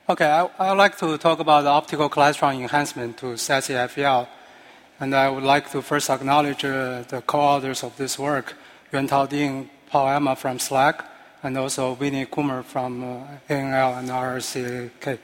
Okay, I would like to talk about the optical klystron enhancement to SASE-FEL. And I would like to first acknowledge the co-authors of this work, Yuantao Ding, Paul Emma from SLAC, and also Vinny Kumar from ANL and RCK.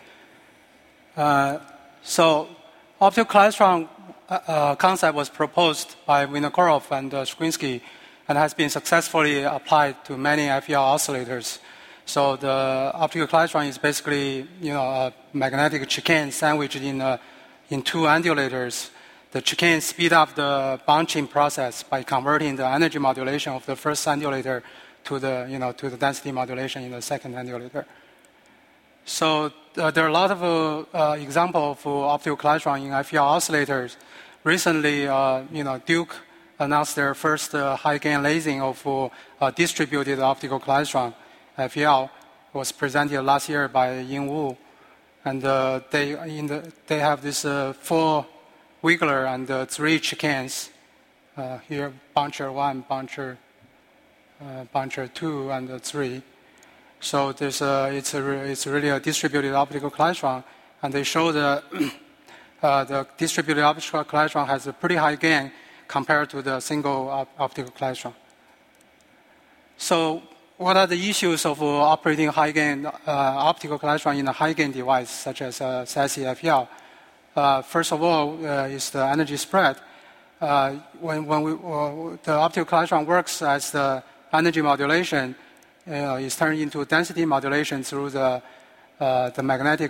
So optical klystron concept was proposed by Vinokurov and Shkrinsky and has been successfully applied to many FEL oscillators. So the optical klystron is basically, a magnetic chicane sandwiched in two undulators. The chicane speed up the bunching process by converting the energy modulation of the first undulator to the density modulation in the second undulator. So there are a lot of examples of optical klystron in FEL oscillators. Recently, Duke announced their first high-gain lasing of distributed optical klystron. FEL was presented last year by Ying Wu, and they have this 4 wiggler and 3 chicanes here, buncher 1, buncher 2, and 3. So it's really a distributed optical klystron, and they show the distributed optical klystron has a pretty high gain compared to the single optical klystron. So what are the issues of operating high-gain optical klystron in a high-gain device such as SASE-FEL? First of all, is the energy spread. When the optical klystron works as the energy modulation, is turned into density modulation through the magnetic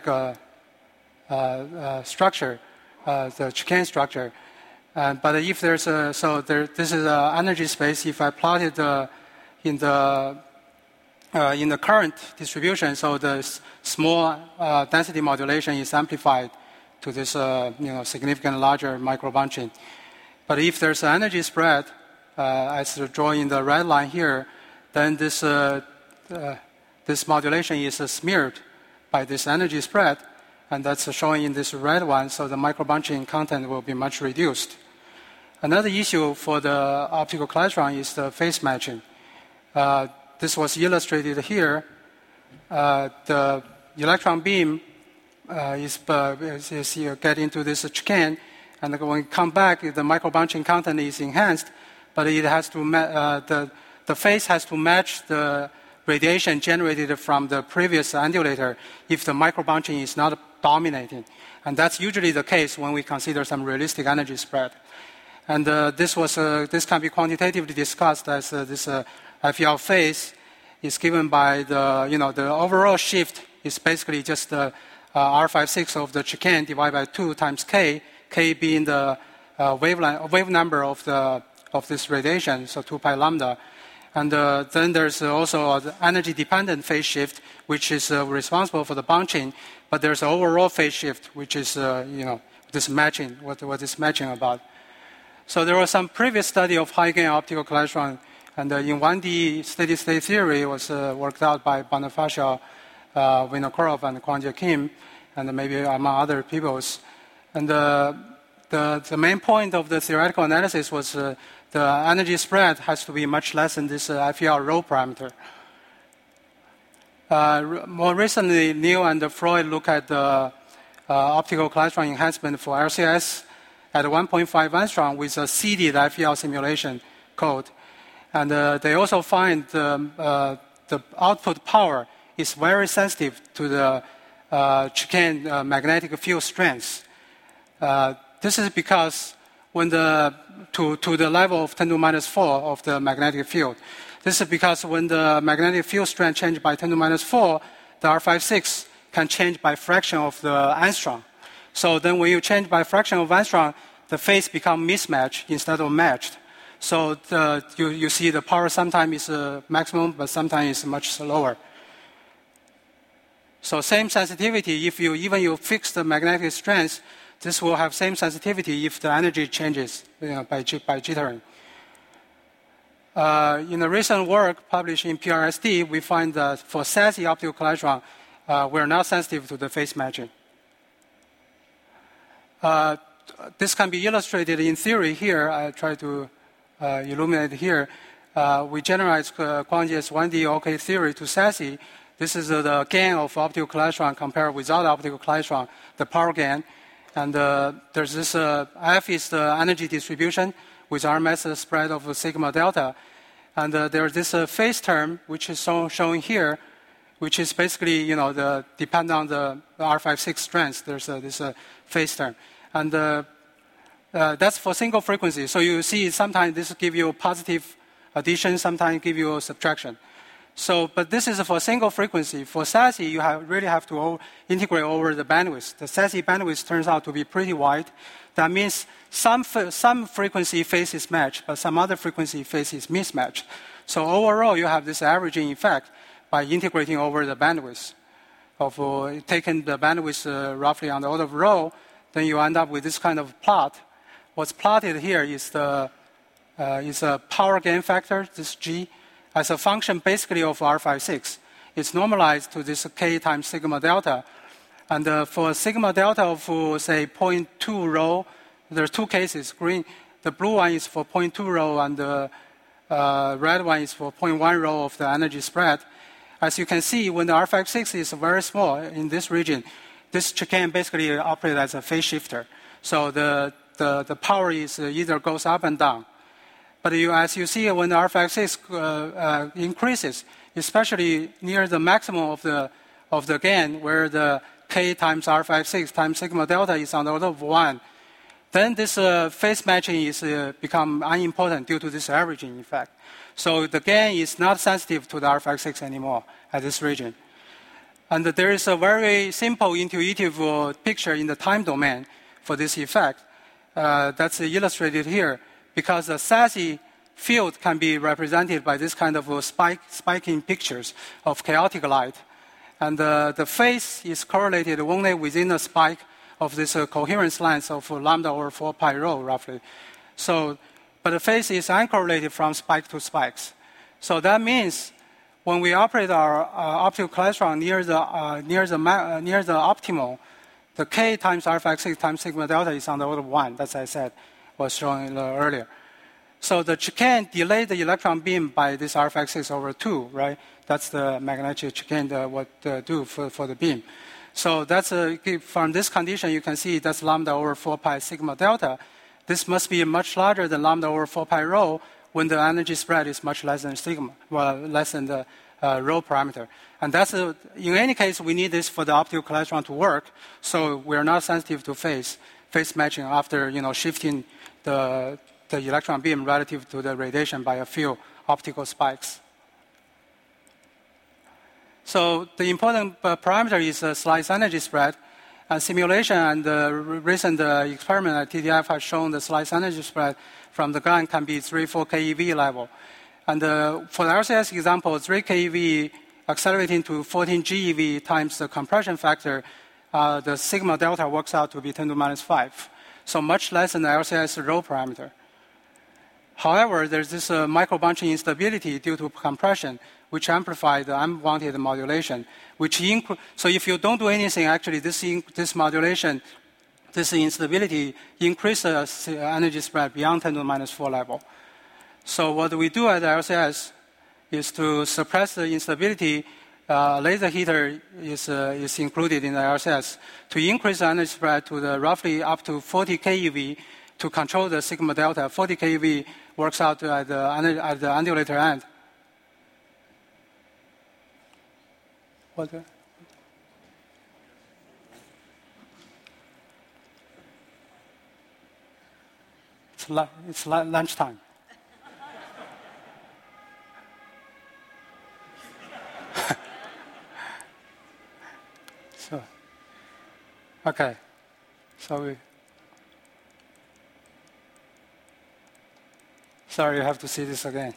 structure, the chicane structure. But if there's this is an energy space. If I plot it in the current distribution, so the small density modulation is amplified to this significant larger microbunching. But if there's an energy spread, as drawn in the red line here, then this modulation is smeared by this energy spread, and that's showing in this red one, so the microbunching content will be much reduced. Another issue for the optical klystron is the phase matching. This was illustrated here. The electron beam is get into this chicane, and when it come back, the microbunching content is enhanced, but it has to the phase has to match the radiation generated from the previous undulator if the microbunching is not dominating, and that's usually the case when we consider some realistic energy spread. And this can be quantitatively discussed as this FEL phase is given by the overall shift is basically just the R56 of the chicane divided by 2 times K being the wave number of this radiation, so 2 pi lambda. And then there's also the energy-dependent phase shift, which is responsible for the bunching, but there's an overall phase shift, which is this matching, what is matching about. So there was some previous study of high-gain optical klystron, and in 1D steady-state theory was worked out by Bonifacio, Vinokurov, and Kwangje Kim, and maybe among other peoples. And the main point of the theoretical analysis was the energy spread has to be much less than this FEL rho parameter. More recently, Neil and Freud looked at the optical klystron enhancement for LCS at 1.5 angstrom with a seeded FEL simulation code. And they also find the output power is very sensitive to the chicane magnetic field strength. This is because when to the level of 10 to minus 4 of the magnetic field. This is because when the magnetic field strength changes by 10 to minus 4, the R56 can change by fraction of the angstrom. So then when you change by fraction of angstrom, the phase becomes mismatched instead of matched. So you see the power sometimes is maximum, but sometimes is much lower. So same sensitivity, if you fix the magnetic strength, this will have same sensitivity if the energy changes by jittering. In a recent work published in PRSD, we find that for SASE optical klystron, we're not sensitive to the phase matching. This can be illustrated in theory here. I try to illuminate here. We generalize Kwangje's 1D OK theory to SASE, This is the gain of optical klystron compared without optical klystron, the power gain. And there's this F is the energy distribution with RMS spread of sigma delta. And there's this phase term, which is shown here, which is basically, depend on the R56 strength. There's this phase term. And that's for single frequency. So you see sometimes this give you positive addition, sometimes give you subtraction. But this is for single frequency. For SASE, you really have to integrate over the bandwidth. The SASE bandwidth turns out to be pretty wide. That means some frequency phases match, but some other frequency phases mismatch. So overall, you have this averaging effect by integrating over the bandwidth. Of taking the bandwidth roughly on the order of rho, then you end up with this kind of plot. What's plotted here is a power gain factor, this G, as a function basically of R56. It's normalized to this K times sigma delta. And for sigma delta of, say, 0.2 rho, there's two cases. The blue one is for 0.2 rho, and the red one is for 0.1 rho of the energy spread. As you can see, when the R56 is very small in this region, this chicane basically operates as a phase shifter. So the power is either goes up and down. But as you see, when the R56 increases, especially near the maximum of the gain, where the K times R56 times sigma delta is on the order of 1, then this phase matching is become unimportant due to this averaging effect. So the gain is not sensitive to the R56 anymore at this region. And there is a very simple intuitive picture in the time domain for this effect. That's illustrated here, because the SASE field can be represented by this kind of spiking pictures of chaotic light. And the phase is correlated only within a spike of this coherence length of lambda over 4 pi rho, roughly. But the phase is uncorrelated from spike to spikes. So that means when we operate our optical klystron near the optimal, the K times R56 times sigma delta is on the order of 1, as I said, was shown earlier. So the chicane delayed the electron beam by this R56 over 2, right? That's the magnetic chicane do for the beam. So that's from this condition, you can see that's lambda over 4 pi sigma delta. This must be much larger than lambda over 4 pi rho when the energy spread is much less than sigma, well, less than the rho parameter. And that's in any case, we need this for the optical klystron to work. So we're not sensitive to phase matching after shifting the electron beam relative to the radiation by a few optical spikes. So the important parameter is slice energy spread. And simulation and recent experiment at TTF has shown the slice energy spread from the gun can be 3-4 keV level. And for the RCS example, 3 keV accelerating to 14 GeV times the compression factor, the sigma delta works out to be 10 to minus 5. So much less than the LCS rho parameter. However, there's this micro-bunching instability due to compression, which amplifies the unwanted modulation. So if you don't do anything, actually, this modulation, this instability increases the energy spread beyond 10 to the minus 4 level. So what we do at the LCS is to suppress the instability. Laser heater is included in the LCS to increase the energy spread to the roughly up to 40 keV to control the sigma delta. 40 keV works out at the undulator end. What? It's lunchtime. Okay. Sorry, you have to see this again.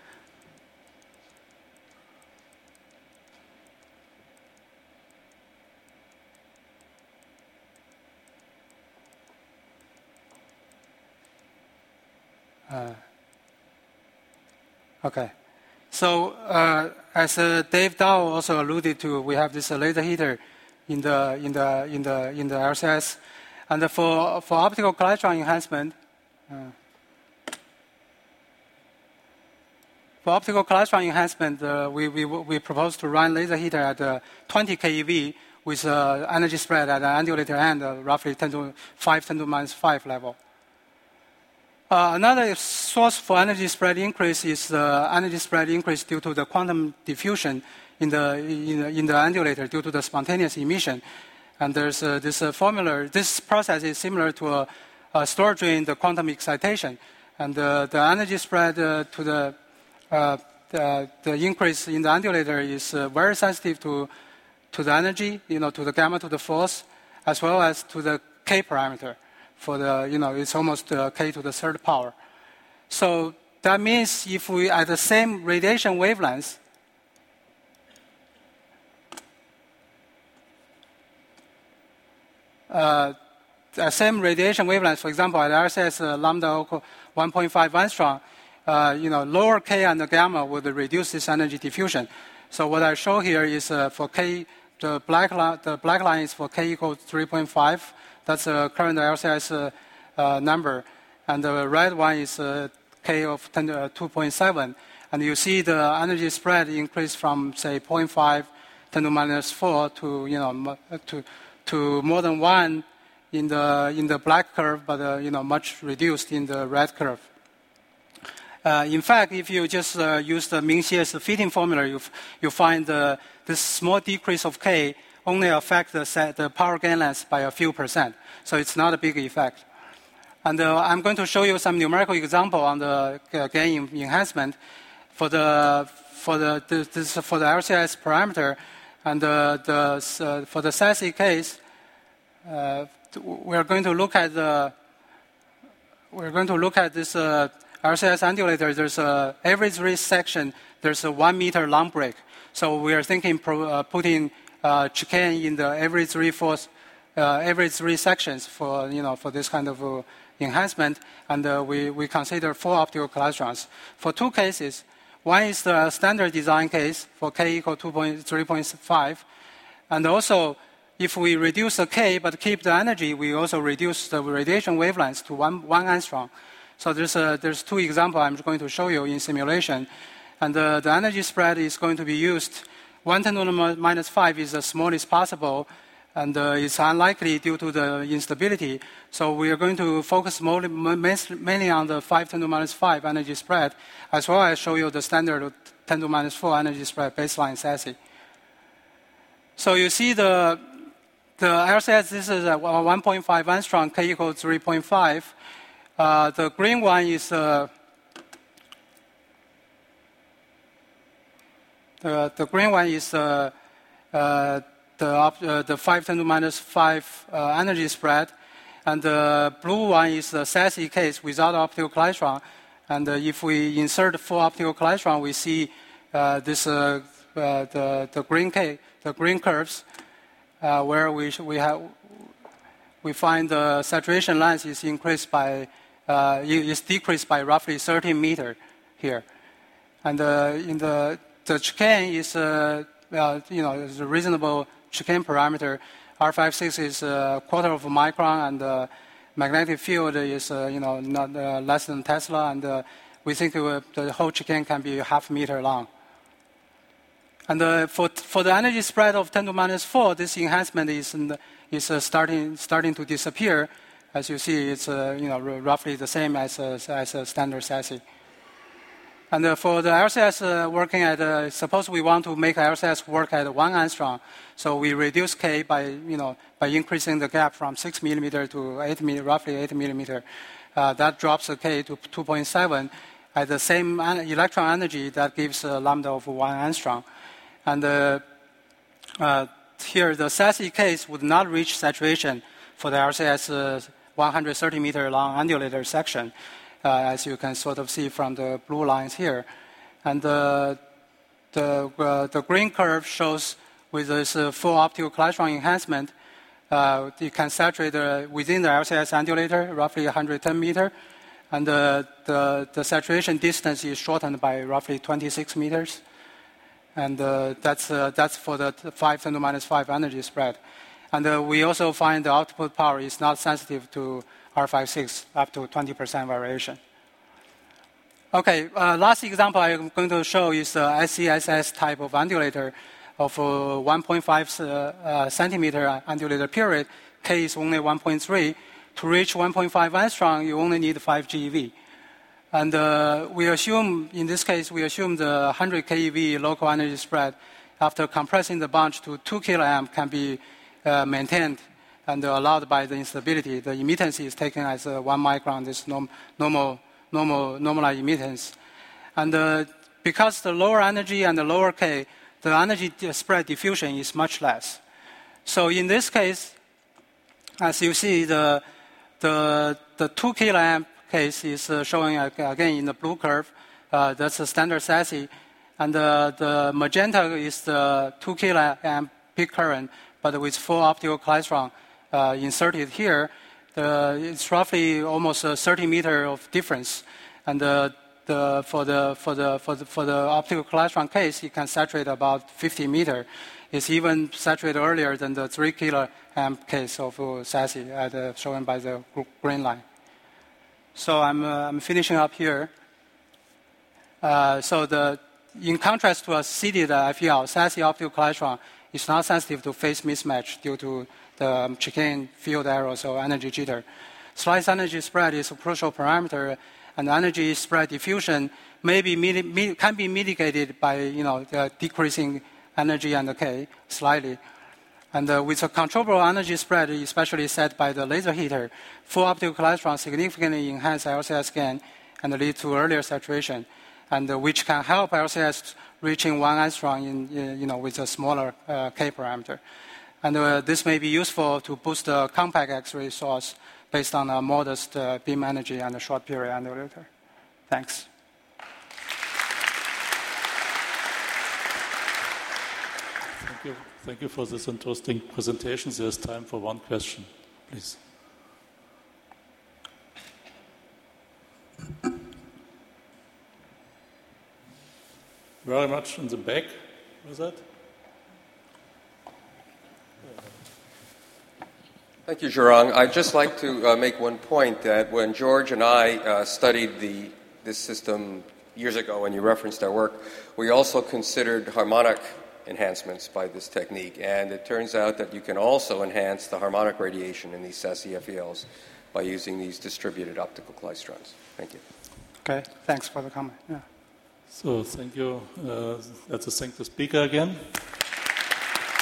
Okay. So as Dave Dow also alluded to, we have this laser heater in the LCS, and for optical klystron enhancement. For optical klystron enhancement, we propose to run laser heater at 20 keV with energy spread at the undulator end, roughly 10 to minus 5 level. Another source for energy spread increase is the energy spread increase due to the quantum diffusion in the undulator due to the spontaneous emission. And there's this formula. This process is similar to a storage in the quantum excitation. And the energy spread to the increase in the undulator is very sensitive to the energy, to the gamma to the fourth, as well as to the K parameter. For the, it's almost K to the third power. So that means if we, at the same radiation wavelength, same radiation wavelength, for example, at RCS lambda equal 1.5 angstrom, lower K and the gamma would reduce this energy diffusion. So what I show here is for K, the black line is for K equals 3.5. That's the current LCS number. And the red one is K of 2.7. And you see the energy spread increase from, say, 0.5, 10 to minus 4 to more than 1 in the black curve, but much reduced in the red curve. In fact, if you just use the Ming-Hsieh's fitting formula, you find this small decrease of K only affect the power gain length by a few %. So it's not a big effect. And I'm going to show you some numerical example on the gain enhancement for the LCS parameter. And for the SASE case, we're going to look at this LCS undulator. There's a average reach section. There's a 1 meter long break. So we are thinking putting chicane in the average three sections for this kind of enhancement, and we consider 4 optical klystrons. For 2 cases, one is the standard design case for K equal 3.5, and also if we reduce the K but keep the energy, we also reduce the radiation wavelengths to 1 angstrom. So there's 2 examples I'm going to show you in simulation, and the energy spread is going to be used. 1 10 to the minus 5 is the smallest possible, and it's unlikely due to the instability. So we are going to focus mainly on the 5 10 to minus 5 energy spread, as well as show you the standard 10 to minus 4 energy spread baseline SASE. So you see the LCS, this is a 1.5 angstrom, K equals 3.5. The green one is the green one is the 5 10 to minus 5 energy spread, and the blue one is the SASE case without optical klystron. And if we insert 4 optical klystron, we see this the green curves where we find the saturation length is increased by is decreased by roughly 13 meters here, and in the chicane is is a reasonable chicane parameter. R56 is a quarter of a micron, and the magnetic field is not less than Tesla, and we think the whole chicane can be half meter long. And for the energy spread of 10 to minus 4, this enhancement is starting to disappear. As you see, it's roughly the same as a standard SASE. And for the LCS working at, suppose we want to make LCS work at 1 angstrom, so we reduce K by increasing the gap from 6 millimeter to roughly 8 millimeter. That drops the K to 2.7. At the same electron energy, that gives a lambda of 1 angstrom. And here, the SASE case would not reach saturation for the LCS 130 meter long undulator section, as you can sort of see from the blue lines here. And the green curve shows with this full optical klystron enhancement, you can saturate within the LCS undulator, roughly 110 meter, and the saturation distance is shortened by roughly 26 meters. And that's for the 5 10 to minus 5 energy spread. And we also find the output power is not sensitive to R56, up to 20% variation. Okay, last example I'm going to show is the SCSS type of undulator of 1.5 centimeter undulator period. K is only 1.3. To reach 1.5 angstrom, you only need 5 GeV. And we assume, in this case, we assume the 100 keV local energy spread after compressing the bunch to 2 kiloamp can be maintained and allowed by the instability. The emittance is taken as 1 micron, this normalized emittance. And because the lower energy and the lower K, the energy spread diffusion is much less. So in this case, as you see, the 2 kiloamp case is showing again in the blue curve. That's a standard SASE. And the magenta is the 2 kiloamp peak current, but with full optical klystron inserted here. It's roughly almost 30 meter of difference. And for the optical klystron case, it can saturate about 50 meter. It's even saturated earlier than the 3 kiloamp case of SASE, shown by the green line. So I'm finishing up here. In contrast to a seeded FEL, SASE optical klystron is not sensitive to phase mismatch due to the chicane field errors or energy jitter. Slice energy spread is a crucial parameter, and energy spread diffusion can be mitigated by the decreasing energy and the K slightly. And with a controllable energy spread, especially set by the laser heater, full optical klystron significantly enhance LCS gain and lead to earlier saturation, and which can help LCS reaching 1 angstrom with a smaller K parameter. And this may be useful to boost the compact X-ray source based on a modest beam energy and a short period undulator. Thanks. Thank you. Thank you for this interesting presentation. There's time for one question, please. Very much in the back. Was that? Thank you, Zhurong. I'd just like to make one point that when George and I studied this system years ago, when you referenced our work, we also considered harmonic enhancements by this technique. And it turns out that you can also enhance the harmonic radiation in these SASE FELs by using these distributed optical klystrons. Thank you. Okay, thanks for the comment. Yeah. So thank you. Let's thank the speaker again.